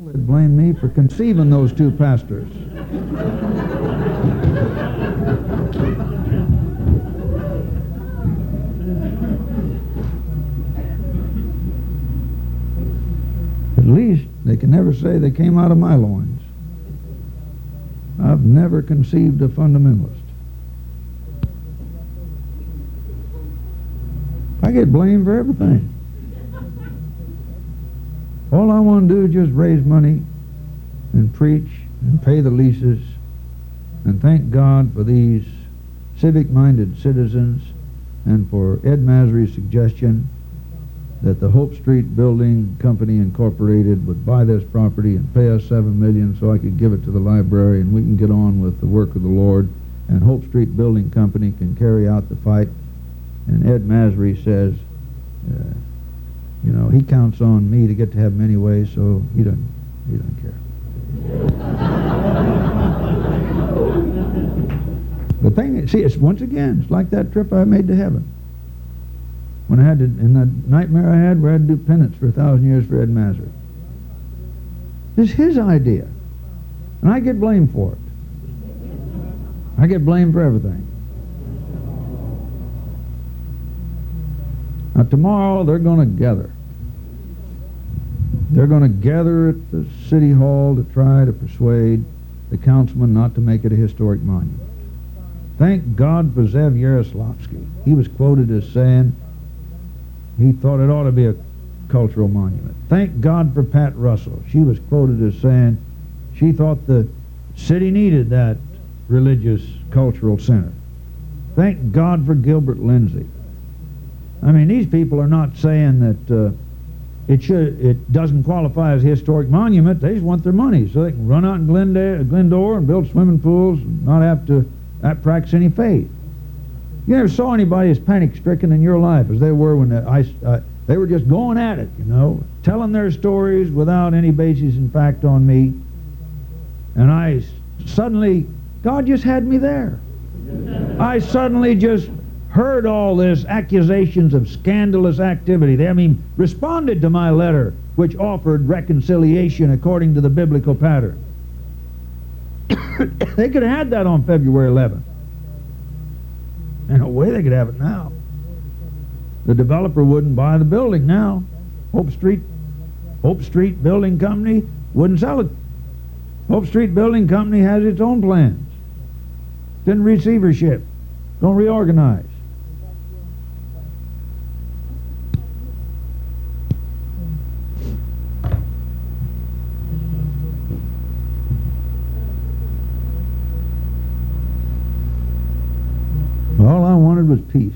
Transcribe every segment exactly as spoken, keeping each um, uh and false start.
They'd blame me for conceiving those two pastors. At least they can never say they came out of my loins. I've never conceived a fundamentalist. I get blamed for everything. All I want to do is just raise money and preach and pay the leases and thank God for these civic-minded citizens and for Ed Masry's suggestion that the Hope Street Building Company Incorporated would buy this property and pay us seven million dollars so I could give it to the library and we can get on with the work of the Lord, and Hope Street Building Company can carry out the fight. And Ed Masry says, uh, you know, he counts on me to get to heaven anyway, so he doesn't, he doesn't care. The thing is, see, it's once again, it's like that trip I made to heaven. When I had to, in the nightmare I had, where I had to do penance for a thousand years for Ed Masry. It's his idea. And I get blamed for it. I get blamed for everything. Now tomorrow they're going to gather. They're going to gather at the city hall to try to persuade the councilman not to make it a historic monument. Thank God for Zev Yaroslavsky. He was quoted as saying he thought it ought to be a cultural monument. Thank God for Pat Russell. She was quoted as saying she thought the city needed that religious cultural center. Thank God for Gilbert Lindsay. I mean, these people are not saying that uh, it should, it doesn't qualify as a historic monument. They just want their money so they can run out in Glendale, Glendora and build swimming pools and not have to not practice any faith. You never saw anybody as panic-stricken in your life as they were when the, I, uh, they were just going at it, you know, telling their stories without any basis in fact on me. And I suddenly, God just had me there. I suddenly just heard all this accusations of scandalous activity. They, I mean, responded to my letter, which offered reconciliation according to the biblical pattern. They could have had that on February eleventh. And no way they could have it now. The developer wouldn't buy the building now. Hope Street, Hope Street Building Company wouldn't sell it. Hope Street Building Company has its own plans. It's in receivership. Don't reorganize. All I wanted was peace.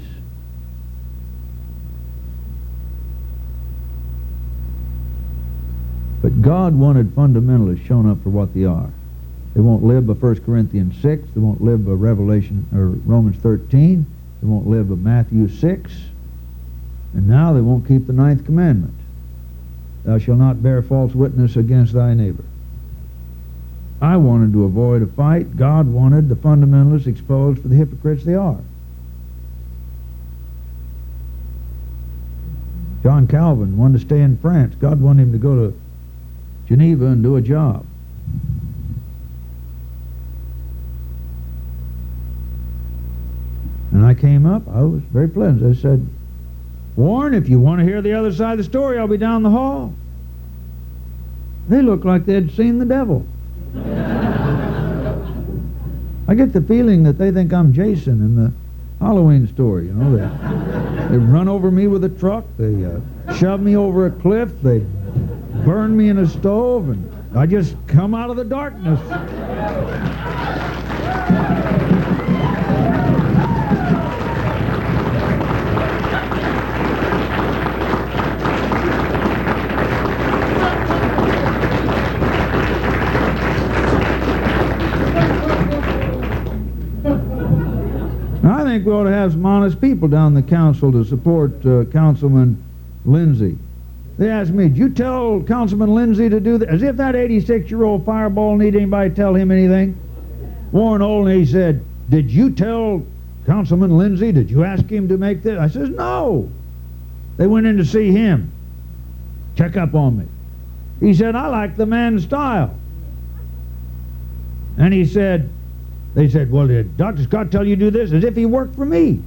But God wanted fundamentalists shown up for what they are. They won't live by First Corinthians six. They won't live by Revelation or Romans thirteen. They won't live by Matthew six. And now they won't keep the ninth commandment. Thou shalt not bear false witness against thy neighbor. I wanted to avoid a fight. God wanted the fundamentalists exposed for the hypocrites they are. John Calvin wanted to stay in France. God wanted him to go to Geneva and do a job. And I came up, I was very pleasant. I said, Warren, if you want to hear the other side of the story, I'll be down the hall. They looked like they'd seen the devil. I get the feeling that they think I'm Jason in the Halloween story, you know. They, they run over me with a truck, they uh, shove me over a cliff, they burn me in a stove, and I just come out of the darkness. Now, I think we ought to have some honest people down the council to support uh, Councilman Lindsay. They asked me, did you tell Councilman Lindsay to do that? As if that eighty-six-year-old fireball need anybody to tell him anything. Warren Olney said, did you tell Councilman Lindsay, did you ask him to make this? I says, no. They went in to see him, check up on me. He said, I like the man's style. And he said, they said, well, did Doctor Scott tell you to do this? As if he worked for me.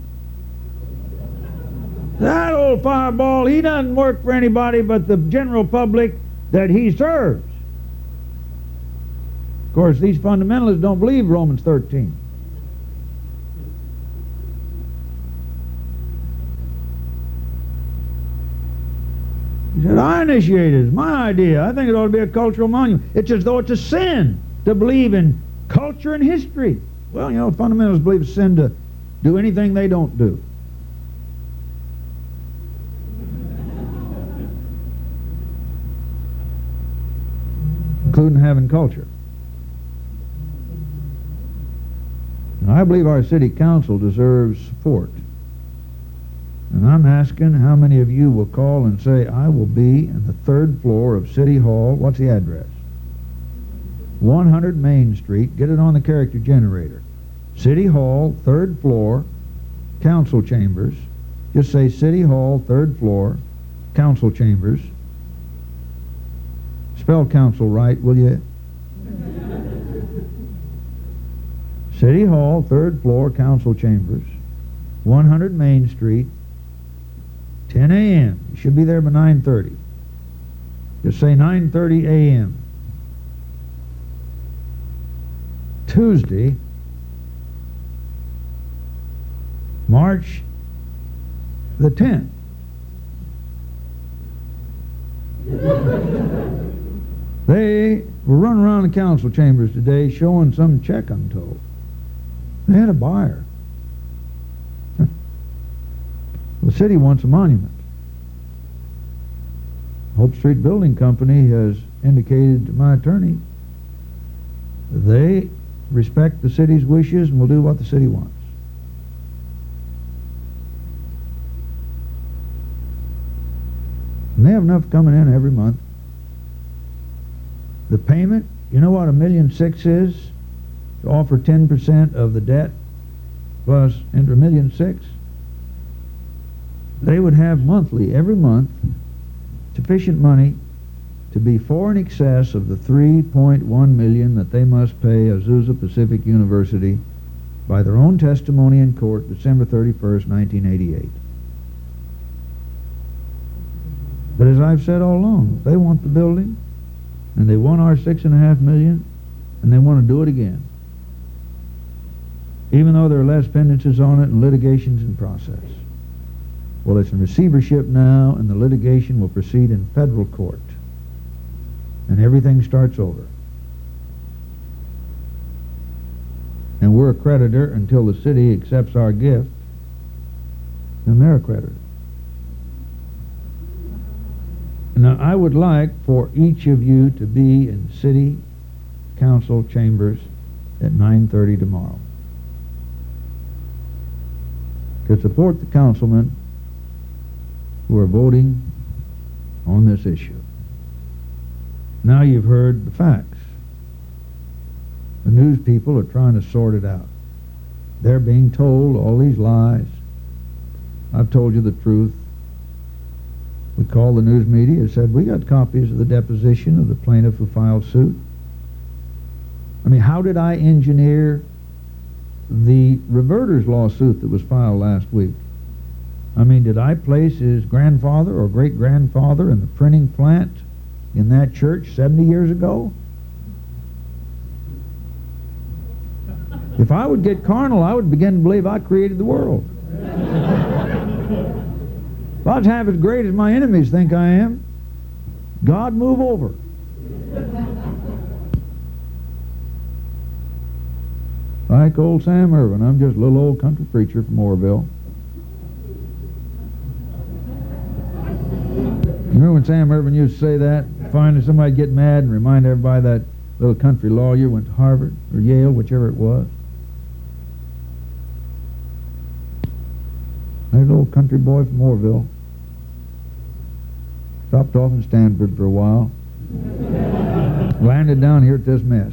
That old fireball, he doesn't work for anybody but the general public that he serves. Of course, these fundamentalists don't believe Romans thirteen. He said, I initiated it. It's my idea. I think it ought to be a cultural monument. It's as though it's a sin to believe in culture and history. Well, you know, fundamentalists believe it's sin to do anything they don't do. Including having culture. Now, I believe our city council deserves support. And I'm asking how many of you will call and say, I will be in the third floor of City Hall. What's the address? one hundred Main Street. Get it on the character generator. City Hall, third floor, council chambers. Just say City Hall, third floor, council chambers. Spell council right, will you? City Hall, third floor, council chambers, one hundred Main Street, ten a m You should be there by nine thirty. Just say nine thirty a m Tuesday, March the tenth. They were running around the council chambers today showing some check, I'm told. They had a buyer. The city wants a monument. Hope Street Building Company has indicated to my attorney they respect the city's wishes and will do what the city wants. And they have enough coming in every month. The payment, you know what a million six is? To offer ten percent of the debt plus into a million six. They would have monthly, every month, sufficient money to be far in excess of the three point one million that they must pay Azusa Pacific University by their own testimony in court December thirty-first, nineteen eighty-eight. But as I've said all along, they want the building, and they want our six and a half million, and they want to do it again. Even though there are less penances on it and litigation's in process. Well, it's in receivership now, and the litigation will proceed in federal court. And everything starts over. And we're a creditor until the city accepts our gift, then they're a creditor. Now, I would like for each of you to be in city council chambers at nine thirty tomorrow to support the councilmen who are voting on this issue. Now you've heard the facts. The news people are trying to sort it out. They're being told all these lies. I've told you the truth. We called the news media and said, we got copies of the deposition of the plaintiff who filed suit. I mean, how did I engineer the reverter's lawsuit that was filed last week? I mean, did I place his grandfather or great-grandfather in the printing plant in that church seventy years ago? If I would get carnal, I would begin to believe I created the world. If I was half as great as my enemies think I am, God, move over. Like old Sam Irvin, I'm just a little old country preacher from Oroville. You remember when Sam Irvin used to say that? Finally somebody get mad and remind everybody that little country lawyer went to Harvard or Yale, whichever it was. There's a little country boy from Oroville. Stopped off in Stanford for a while. Landed down here at this mess.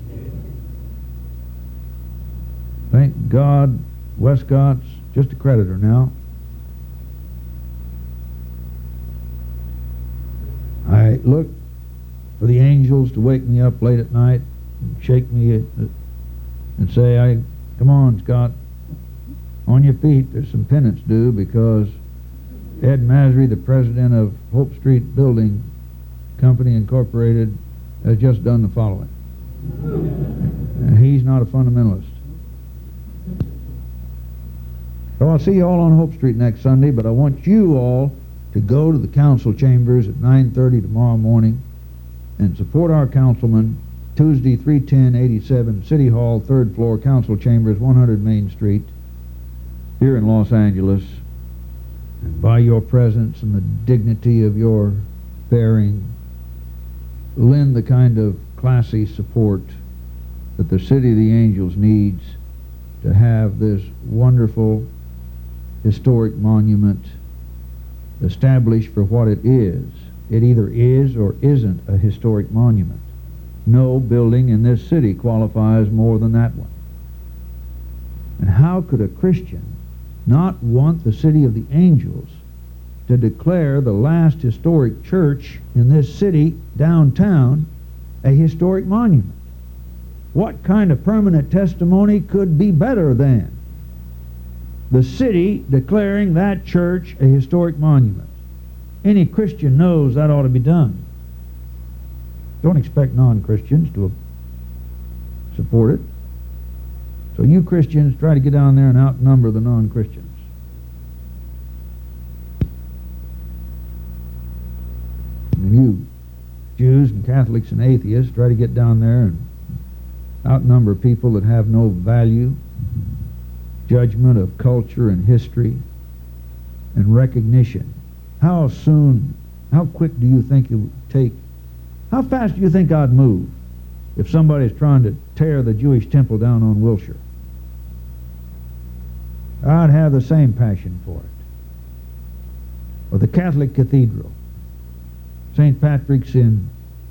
Thank God Westcott's just a creditor now. I look for the angels to wake me up late at night and shake me and say, "I, come on, Scott, on your feet, there's some penance due because Ed Masry, the president of Hope Street Building Company Incorporated, has just done the following." And he's not a fundamentalist. So I'll see you all on Hope Street next Sunday, but I want you all to go to the council chambers at nine thirty tomorrow morning and support our councilman, Tuesday, three ten eighty-seven City Hall, third floor, council chambers, one hundred Main Street, here in Los Angeles. And by your presence and the dignity of your bearing, lend the kind of classy support that the City of the Angels needs to have this wonderful historic monument established for what it is. It either is or isn't a historic monument. No building in this city qualifies more than that one. And how could a Christian not want the City of the Angels to declare the last historic church in this city, downtown, a historic monument? What kind of permanent testimony could be better than the city declaring that church a historic monument? Any Christian knows that ought to be done. Don't expect non-Christians to support it. So you Christians try to get down there and outnumber the non-Christians. And you Jews and Catholics and atheists try to get down there and outnumber people that have no value, judgment of culture and history, and recognition. How soon, how quick do you think it would take, how fast do you think I'd move if somebody's trying to tear the Jewish temple down on Wilshire? I'd have the same passion for it. Or the Catholic Cathedral, Saint Patrick's in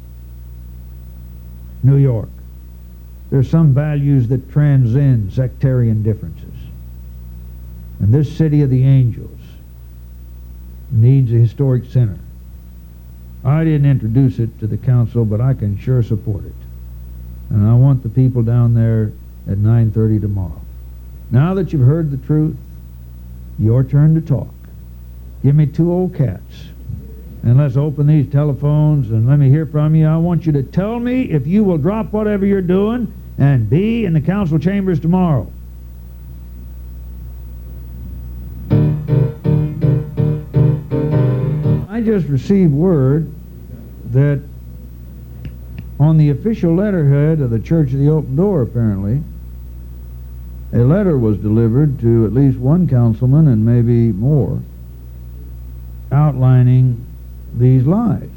New York. There's some values that transcend sectarian differences. And this City of the Angels needs a historic center. I didn't introduce it to the council, but I can sure support it. And I want the people down there at nine thirty tomorrow. Now that you've heard the truth, your turn to talk. Give me two old cats, and let's open these telephones and let me hear from you. I want you to tell me if you will drop whatever you're doing and be in the council chambers tomorrow. I just received word that on the official letterhead of the Church of the Open Door, apparently, a letter was delivered to at least one councilman and maybe more outlining these lies.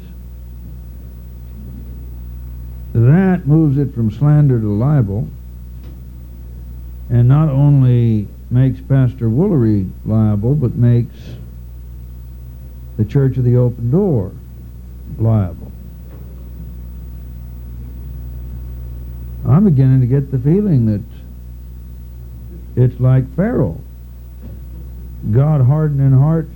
That moves it from slander to libel, and not only makes Pastor Woolery liable, but makes the Church of the Open Door liable. I'm beginning to get the feeling that it's like Pharaoh. God hardening hearts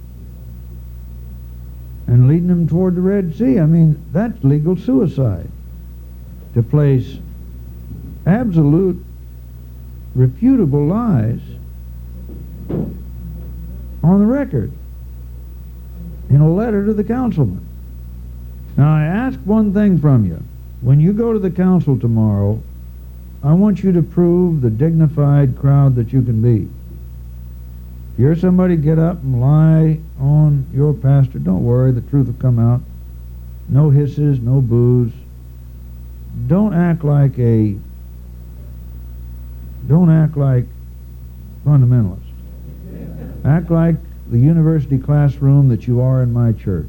and leading them toward the Red Sea. I mean, that's legal suicide. To place absolute, refutable lies on the record in a letter to the councilman. Now, I ask one thing from you. When you go to the council tomorrow, I want you to prove the dignified crowd that you can be. If you're somebody get up and lie on your pastor, don't worry, the truth will come out. No hisses, no boos. Don't act like a, don't act like fundamentalist. Act like the university classroom that you are in my church.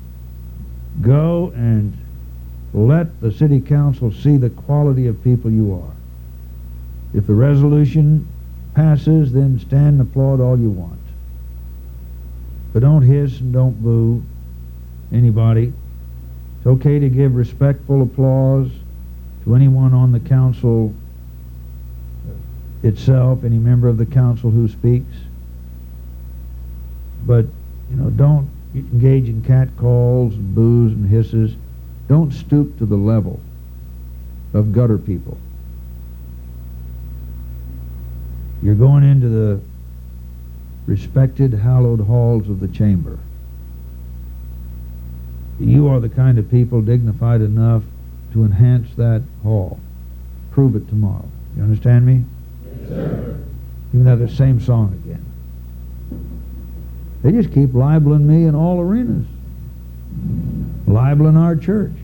Go and let the city council see the quality of people you are. If the resolution passes, then stand and applaud all you want. But don't hiss and don't boo anybody. It's okay to give respectful applause to anyone on the council itself, any member of the council who speaks. But, you know, don't engage in catcalls and boos and hisses. Don't stoop to the level of gutter people. You're going into the respected, hallowed halls of the chamber. You are the kind of people dignified enough to enhance that hall. Prove it tomorrow. You understand me? Yes, sir. Even though the same song again. They just keep libeling me in all arenas. Libeling our church.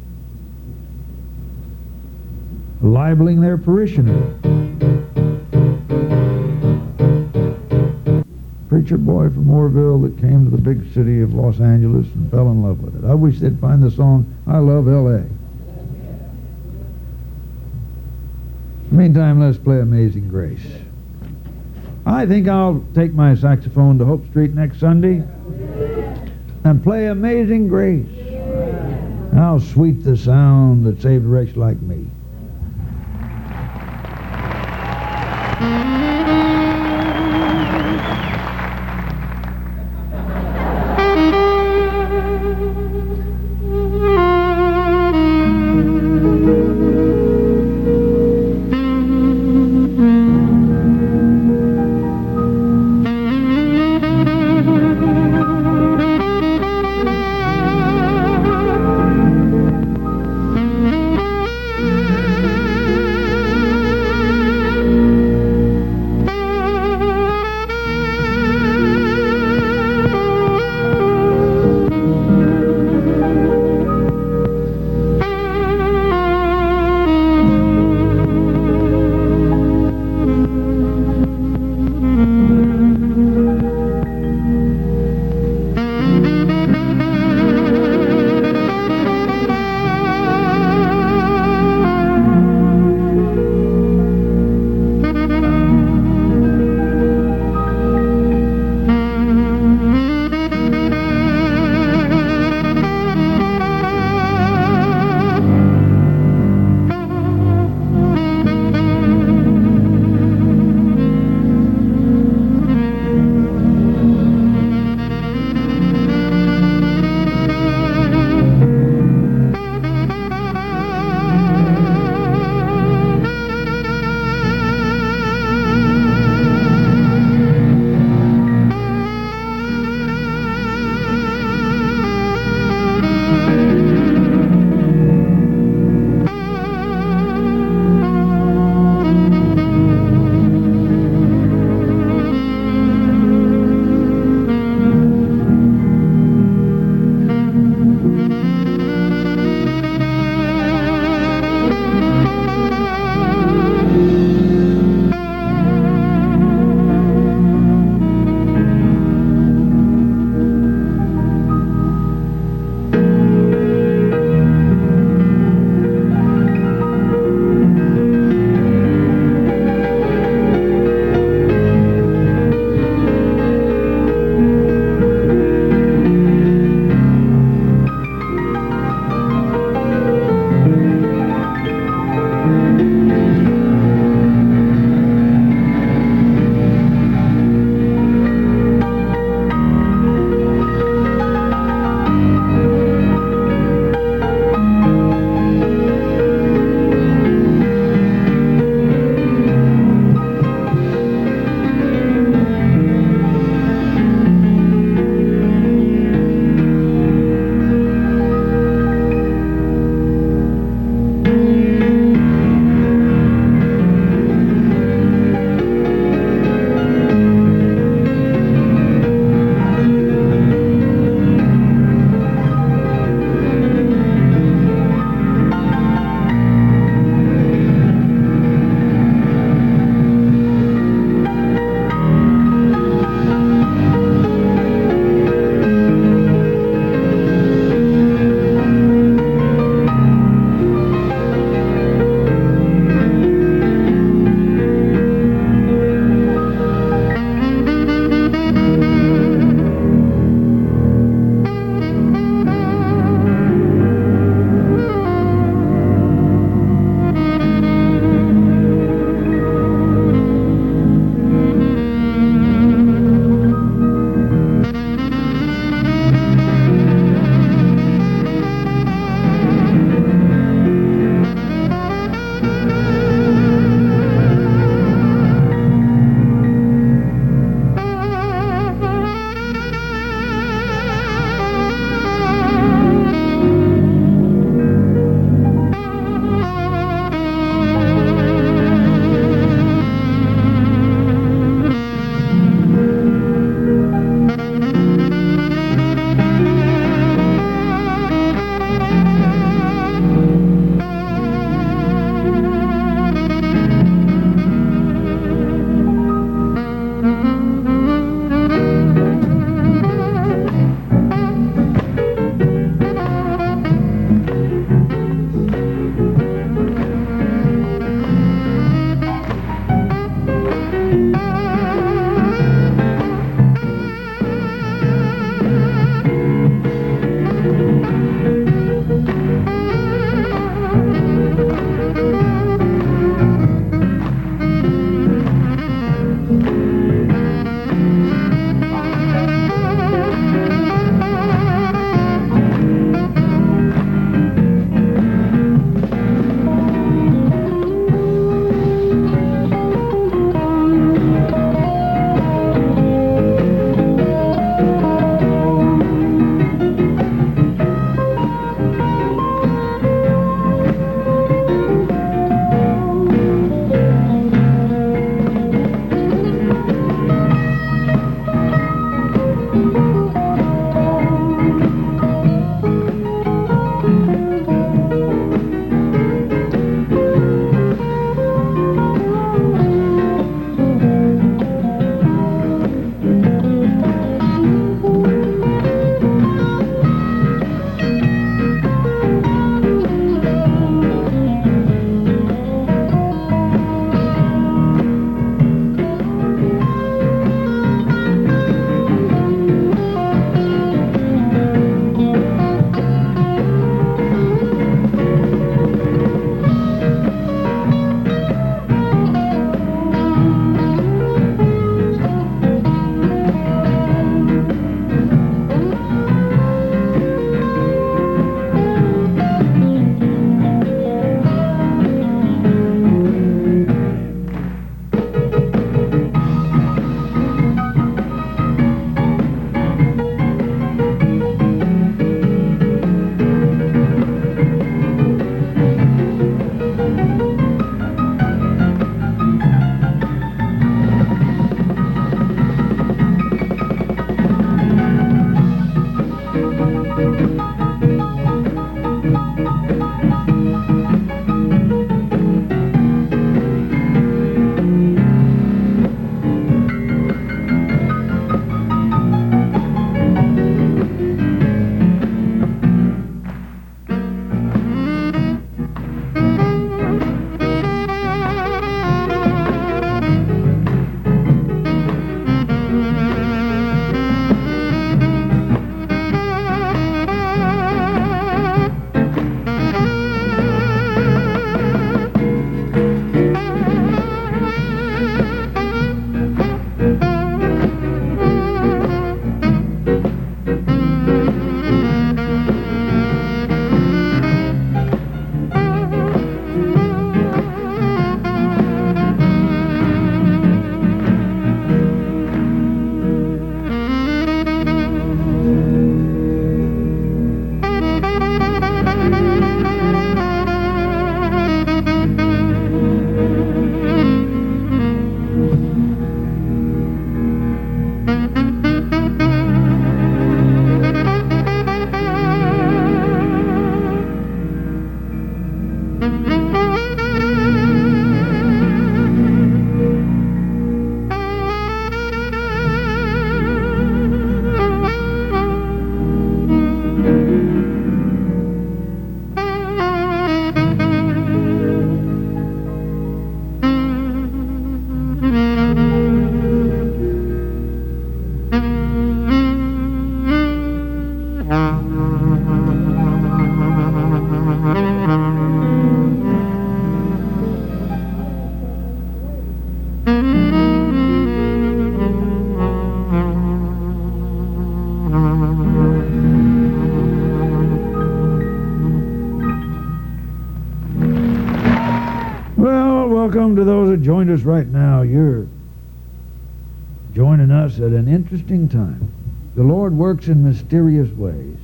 Libeling their parishioners. Preacher boy from Moorville that came to the big city of Los Angeles and fell in love with it. I wish they'd find the song, I Love L A Meantime, let's play Amazing Grace. I think I'll take my saxophone to Hope Street next Sunday and play Amazing Grace. How sweet the sound that saved a wretch like me. welcome to those that joined us right now. You're joining us at an interesting time. The Lord works in mysterious ways.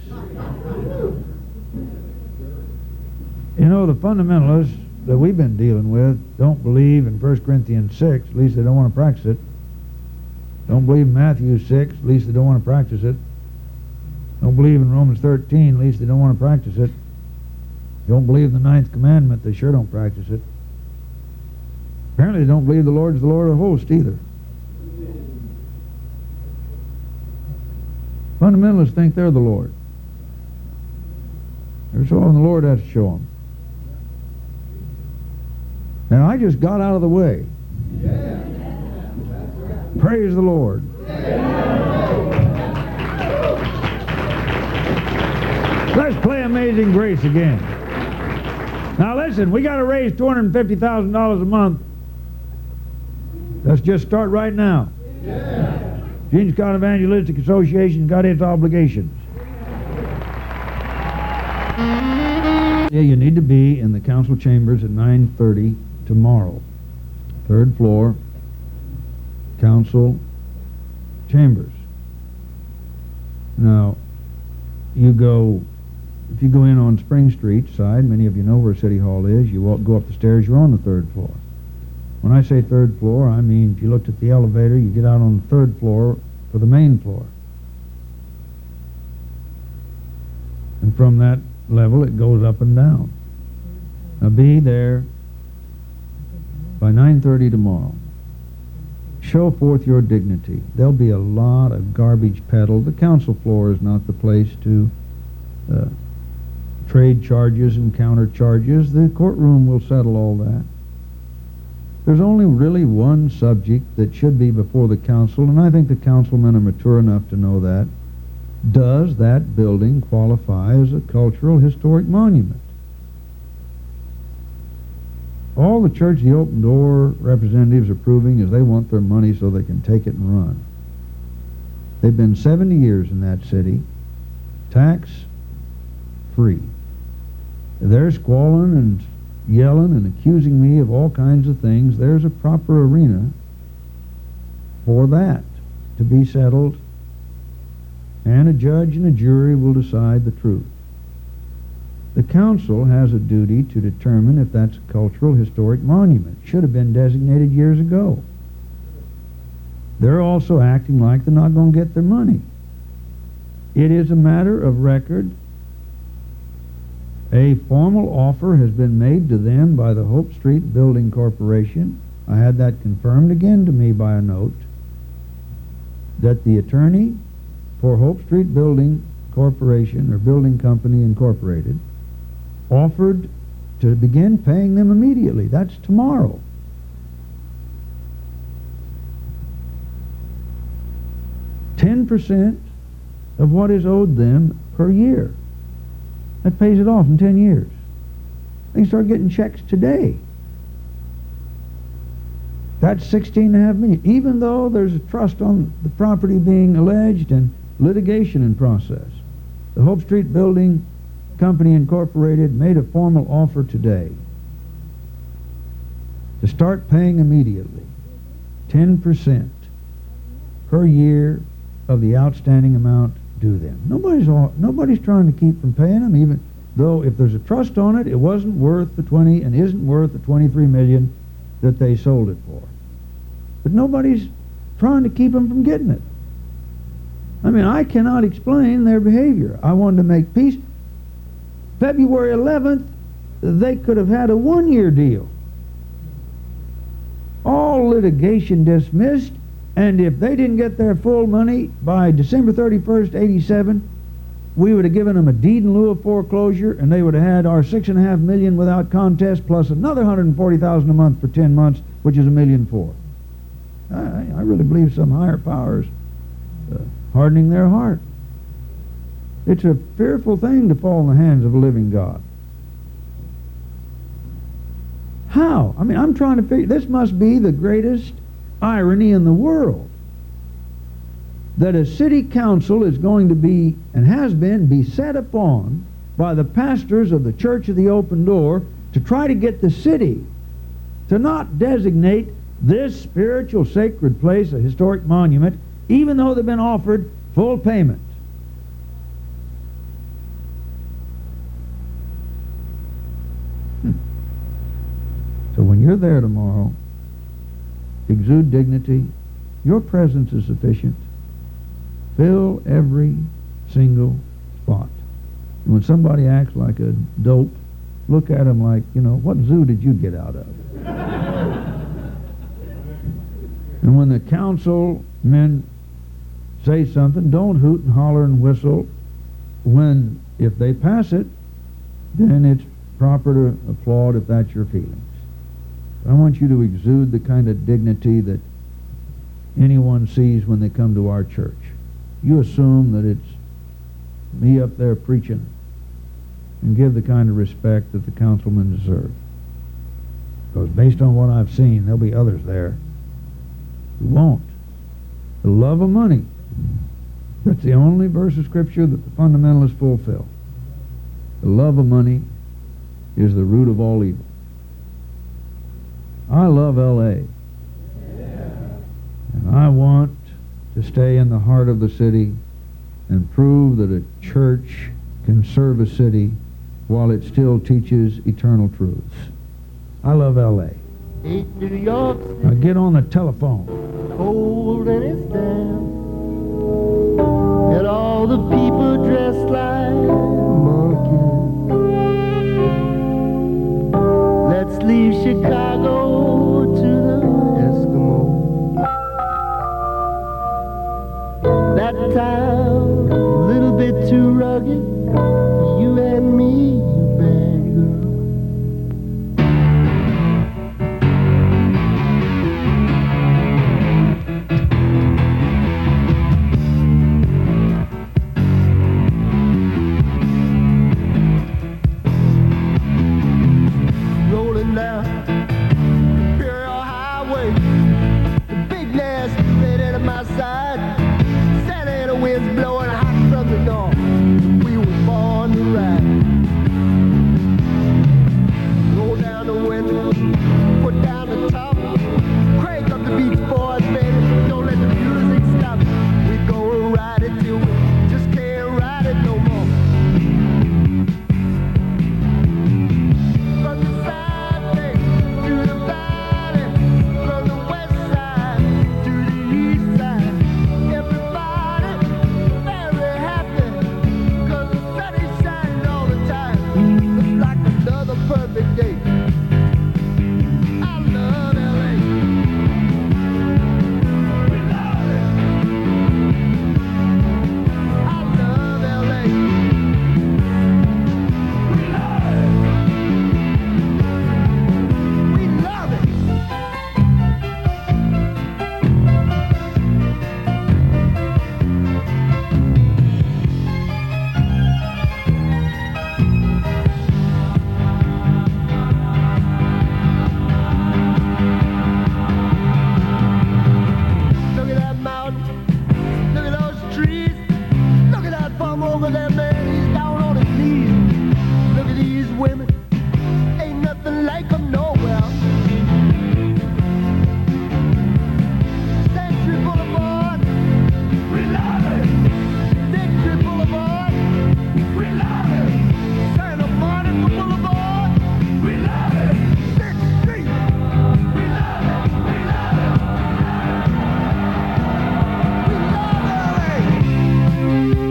You know, the fundamentalists that we've been dealing with don't believe in First Corinthians six, at least they don't want to practice it. Don't believe in Matthew six, at least they don't want to practice it. Don't believe in Romans thirteen, at least they don't want to practice it. Don't believe in the ninth commandment, they sure don't practice it. Apparently they don't believe the Lord's the Lord of hosts either. Fundamentalists think they're the Lord. Every so often the Lord has to show them. Now I just got out of the way. Yeah. Praise the Lord. Yeah. Let's play Amazing Grace again. Now listen, we got to raise two hundred fifty thousand dollars a month. Let's just start right now. Yeah. Gene Scott Evangelistic Association got its obligations. Yeah, you need to be in the council chambers at nine thirty tomorrow. Third floor, council chambers. Now, you go, if you go in on Spring Street side, many of you know where City Hall is, you walk, go up the stairs, you're on the third floor. When I say third floor, I mean if you looked at the elevator, you get out on the third floor for the main floor. And from that level, it goes up and down. Now be there by nine thirty tomorrow. Show forth your dignity. There'll be a lot of garbage peddled. The council floor is not the place to uh, trade charges and counter charges. The courtroom will settle all that. There's only really one subject that should be before the council, and I think the councilmen are mature enough to know that. Does that building qualify as a cultural historic monument? All the Church of the Open Door representatives are proving is they want their money so they can take it and run. They've been seventy years in that city, tax-free. They're squalling and yelling and accusing me of all kinds of things. There's a proper arena for that to be settled, and a judge and a jury will decide the truth. The council has a duty to determine if that's a cultural historic monument. Should have been designated years ago. They're also acting like they're not going to get their money. It is a matter of record. A formal offer has been made to them by the Hope Street Building Corporation. I had that confirmed again to me by a note that the attorney for Hope Street Building Corporation, or Building Company Incorporated, offered to begin paying them immediately. That's tomorrow. ten percent of what is owed them per year. That pays it off in ten years. They start getting checks today. That's sixteen and a half million. Even though there's a trust on the property being alleged and litigation in process. The Hope Street Building Company Incorporated made a formal offer today to start paying immediately ten percent per year of the outstanding amount due them. Nobody's all, nobody's trying to keep from paying them, even though if there's a trust on it, it wasn't worth the twenty and isn't worth the twenty-three million that they sold it for. But nobody's trying to keep them from getting it. I mean, I cannot explain their behavior. I wanted to make peace. February eleventh, they could have had a one-year deal. All litigation dismissed, and if they didn't get their full money by December thirty-first, eighty-seven, we would have given them a deed in lieu of foreclosure, and they would have had our six and a half million without contest, plus another one hundred forty thousand a month for ten months, which is a million four. I, I really believe some higher powers uh, hardening their heart. It's a fearful thing to fall in the hands of a living God. How? I mean, I'm trying to figure, this must be the greatest irony in the world, that a city council is going to be, and has been, be set upon by the pastors of the Church of the Open Door to try to get the city to not designate this spiritual sacred place a historic monument, even though they've been offered full payment. Hmm. So when you're there tomorrow, exude dignity. Your presence is sufficient. Fill every single spot. And when somebody acts like a dope, look at him like, you know, what zoo did you get out of? And when the councilmen say something, don't hoot and holler and whistle. When, if they pass it, then it's proper to applaud if that's your feelings. I want you to exude the kind of dignity that anyone sees when they come to our church. You assume that it's me up there preaching, and give the kind of respect that the councilmen deserve. Because based on what I've seen, there'll be others there who won't. The love of money. That's the only verse of Scripture that the fundamentalists fulfill. The love of money is the root of all evil. I love L A. And I want to stay in the heart of the city and prove that a church can serve a city while it still teaches eternal truths. I love L A. New York City, Now get on the telephone. cold and it's damp, and all the people dressed like monkeys. Let's leave Chicago to the Eskimos. That town, a little bit too rugged for you and me, you bad girl. Rolling down Imperial Highway, the big nasty red out of my side. Santa Ana winds blowing hot from the north. We were born to ride. Roll down the window, put down the top, crank up the Beach Boys, baby. Don't let the music stop. We gonna ride it till we just can't ride it no more. From the side bay to the valley, from the west side to the east side, everybody very happy, 'cause the sun is shining all the time. It's like another perfect day. I love L A. We love it. I love L A. We love it. We love it. Look at that mountain. Look at those trees. Look at that bum over there, man. He's down on his knees. Look at these women. Ain't nothing like them nowhere. Century Boulevard. We love it. Century Boulevard. We love it. Santa Monica Boulevard. We love it. Sixth Street. We love it. We love it. We love L A.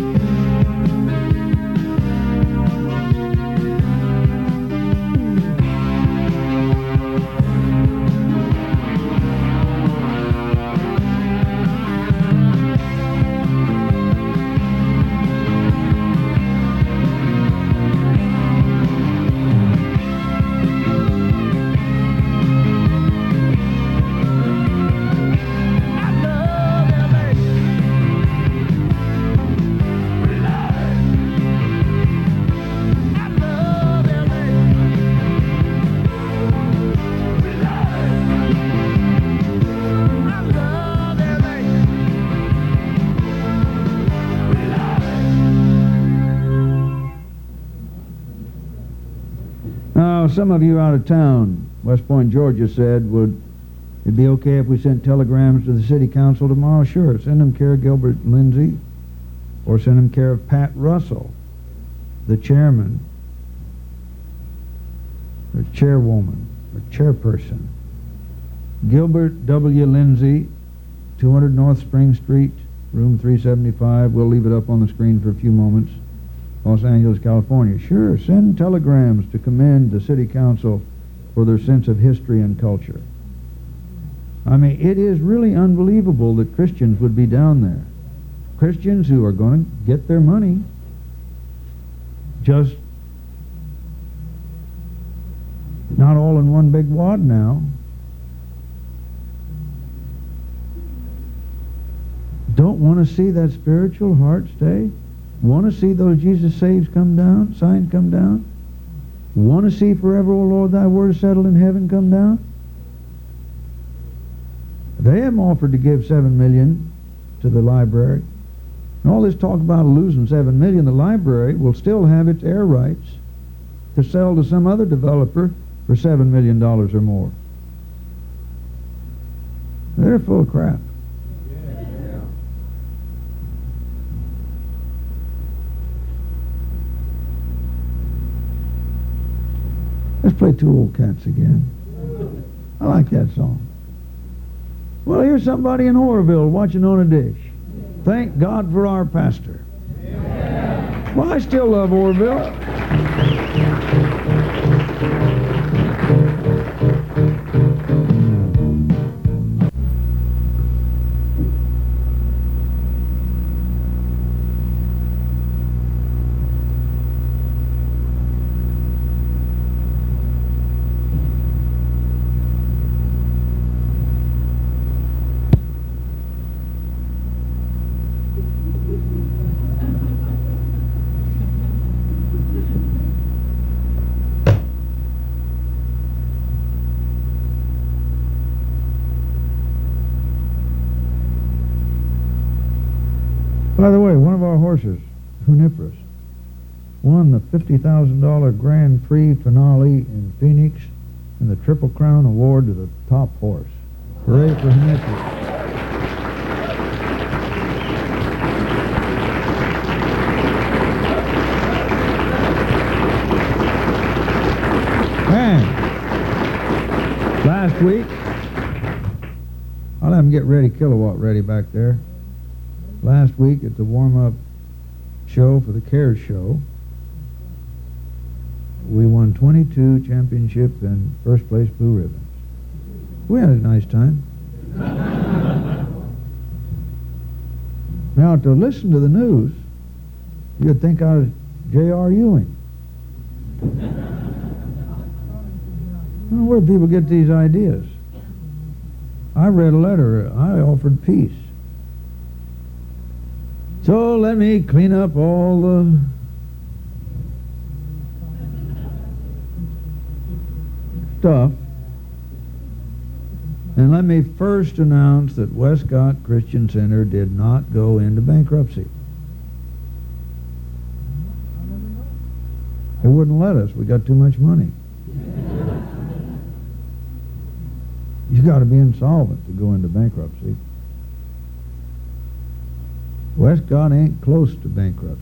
I love L A. We love it. I love L A. We love it. I love L A. We love it. Now, some of you out of town West Point, Georgia said, would it be okay if we sent telegrams to the city council tomorrow? Sure. Send them care of Gilbert Lindsay, or send them care of Pat Russell, the chairman, or chairwoman, or chairperson. Gilbert W. Lindsay, two hundred North Spring Street, room three seventy-five. We'll leave it up on the screen for a few moments. Los Angeles, California. Sure, send telegrams to commend the city council for their sense of history and culture. I mean, it is really unbelievable that Christians would be down there. Christians who are going to get their money, just not all in one big wad now. Don't want to see that spiritual heart stay? Want to see those Jesus saves come down, signs come down? Want to see forever, O Lord, thy word is settled in heaven come down? They have offered to give seven million to the library. And all this talk about losing seven million, the library will still have its air rights to sell to some other developer for seven million dollars or more. They're full of crap. Let's play Two Old Cats again. I like that song. Well, here's somebody in Oroville watching on a dish. Thank God for our pastor. Well, I still love Oroville. By the way, one of our horses, Juniperus, won the fifty thousand dollar Grand Prix finale in Phoenix and the Triple Crown Award to the top horse. Hooray for Juniperus. And last week, I'll have them get ready, Kilowatt ready back there. Last week at the warm-up show for the CARES show, we won twenty-two championship and first place blue ribbons. We had a nice time. Now, to listen to the news, you'd think I was J R Ewing. I don't know where people get these ideas. I read a letter. I offered peace. So let me clean up all the stuff, and let me first announce that Westcott Christian Center did not go into bankruptcy. They wouldn't let us. We got too much money. You got to be insolvent to go into bankruptcy. Westcott ain't close to bankruptcy.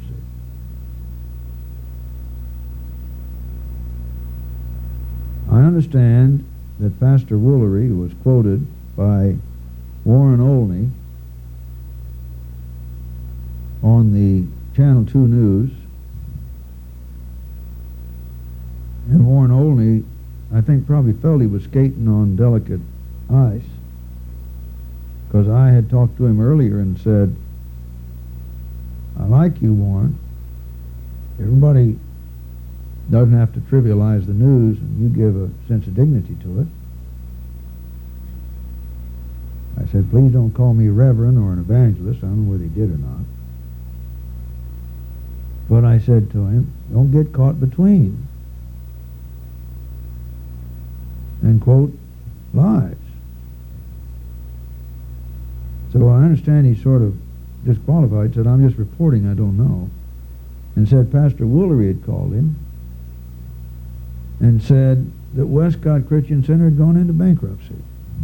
I understand that Pastor Woolery, who was quoted by Warren Olney on the Channel two News, and Warren Olney, I think, probably felt he was skating on delicate ice, because I had talked to him earlier and said, I like you, Warren. Everybody doesn't have to trivialize the news, and you give a sense of dignity to it. I said, please don't call me reverend or an evangelist. I don't know whether he did or not. But I said to him, don't get caught between and quote lies. So I understand he sort of disqualified, said, I'm just reporting, I don't know. And said Pastor Woolery had called him and said that Westcott Christian Center had gone into bankruptcy.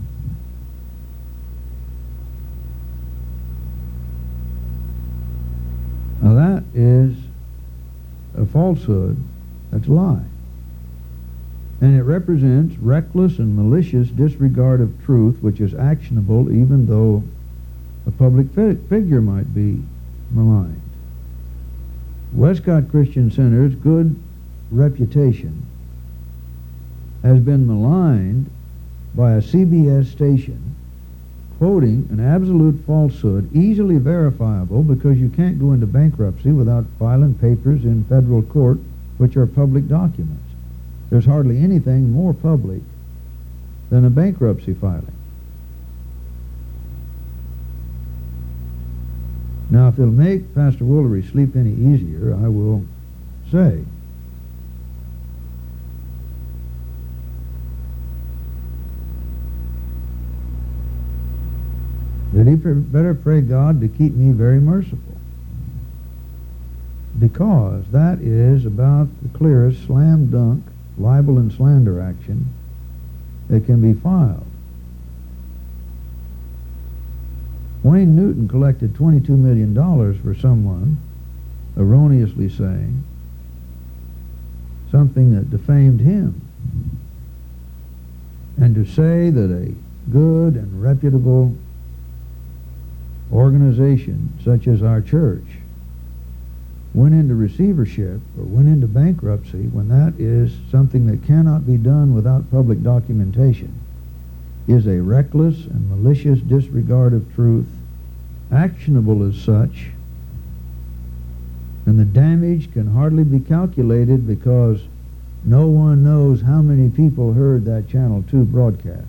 Now that is a falsehood. That's a lie. And it represents reckless and malicious disregard of truth, which is actionable even though a public fi figure might be maligned. Westcott Christian Center's good reputation has been maligned by a C B S station quoting an absolute falsehood, easily verifiable because you can't go into bankruptcy without filing papers in federal court, which are public documents. There's hardly anything more public than a bankruptcy filing. Now, if it'll make Pastor Woolery sleep any easier, I will say that he better pray God to keep me very merciful, because that is about the clearest slam dunk libel and slander action that can be filed. Wayne Newton collected twenty-two million dollars for someone erroneously saying something that defamed him. And to say that a good and reputable organization such as our church went into receivership or went into bankruptcy when that is something that cannot be done without public documentation is a reckless and malicious disregard of truth, actionable as such, and the damage can hardly be calculated because no one knows how many people heard that Channel two broadcast.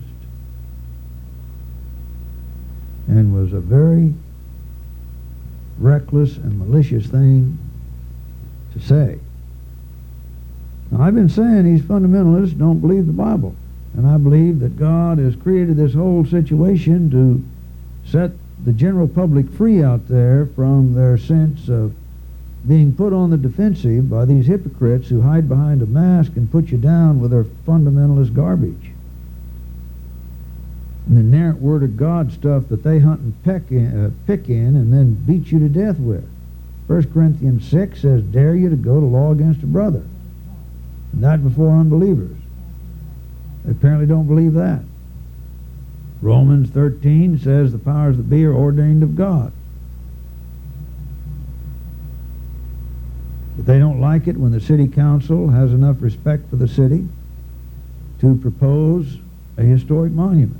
And was a very reckless and malicious thing to say. Now, I've been saying these fundamentalists don't believe the Bible, and I believe that God has created this whole situation to set the general public free out there from their sense of being put on the defensive by these hypocrites who hide behind a mask and put you down with their fundamentalist garbage and the inerrant Word of God stuff that they hunt and peck in, uh, pick in and then beat you to death with. First Corinthians six says, dare you to go to law against a brother, and that before unbelievers. They apparently don't believe that. Romans thirteen says the powers that be are ordained of God. But they don't like it when the city council has enough respect for the city to propose a historic monument.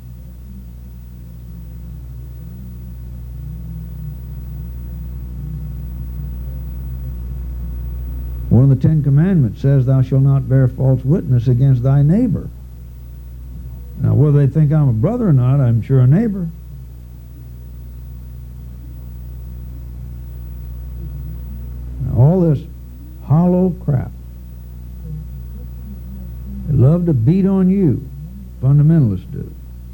One of the Ten Commandments says, thou shalt not bear false witness against thy neighbor. Now, whether they think I'm a brother or not, I'm sure a neighbor. Now, all this hollow crap. They love to beat on you. Fundamentalists do.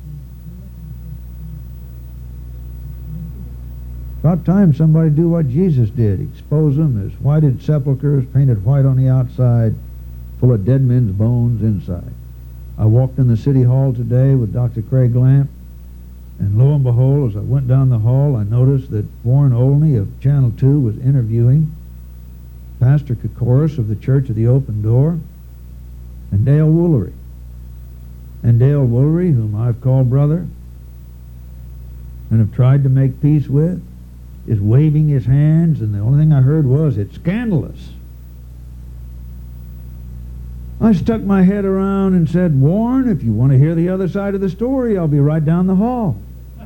About time somebody do what Jesus did. Expose them as whited sepulchres, painted white on the outside, full of dead men's bones inside. I walked in the city hall today with Doctor Craig Lamp, and lo and behold, as I went down the hall, I noticed that Warren Olney of Channel two was interviewing Pastor Kokoris of the Church of the Open Door, and Dale Woolery. And Dale Woolery, whom I've called brother and have tried to make peace with, is waving his hands, and the only thing I heard was, it's scandalous. I stuck my head around and said, Warren, if you want to hear the other side of the story, I'll be right down the hall.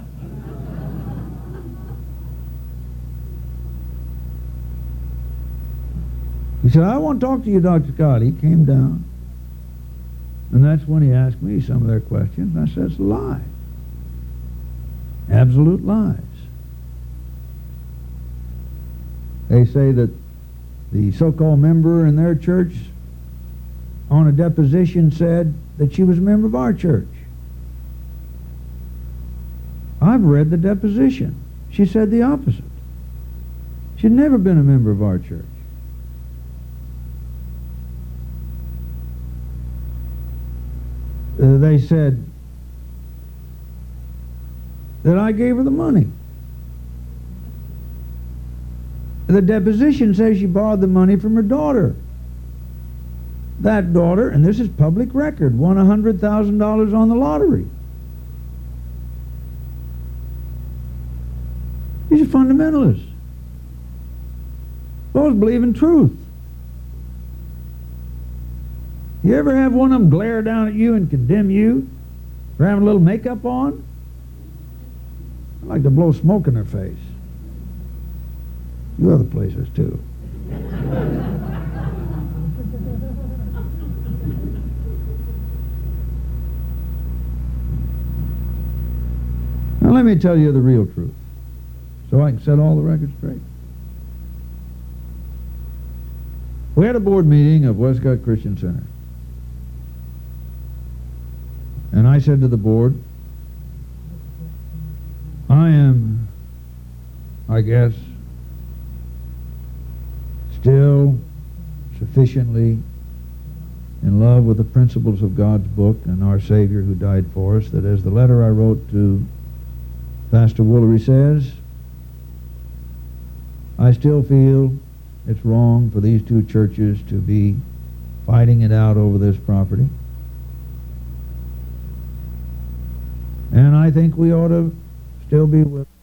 He said, I want to talk to you, Doctor Scott. He came down, and that's when he asked me some of their questions. I said, it's a lie. Absolute lies. They say that the so-called member in their church on a deposition said that she was a member of our church. I've read the deposition. She said the opposite. She'd never been a member of our church. uh, they said that I gave her the money. The deposition says she borrowed the money from her daughter. That daughter, and this is public record, won one hundred thousand dollars on the lottery. He's a fundamentalist. Those believe in truth. You ever have one of them glare down at you and condemn you for having a little makeup on? I'd like to blow smoke in their face. A few other places, too. Now let me tell you the real truth, so I can set all the records straight. We had a board meeting of Westcott Christian Center. And I said to the board, I am, I guess, still sufficiently in love with the principles of God's book and our Savior who died for us, that as the letter I wrote to Pastor Woolery says, I still feel it's wrong for these two churches to be fighting it out over this property. And I think we ought to still be with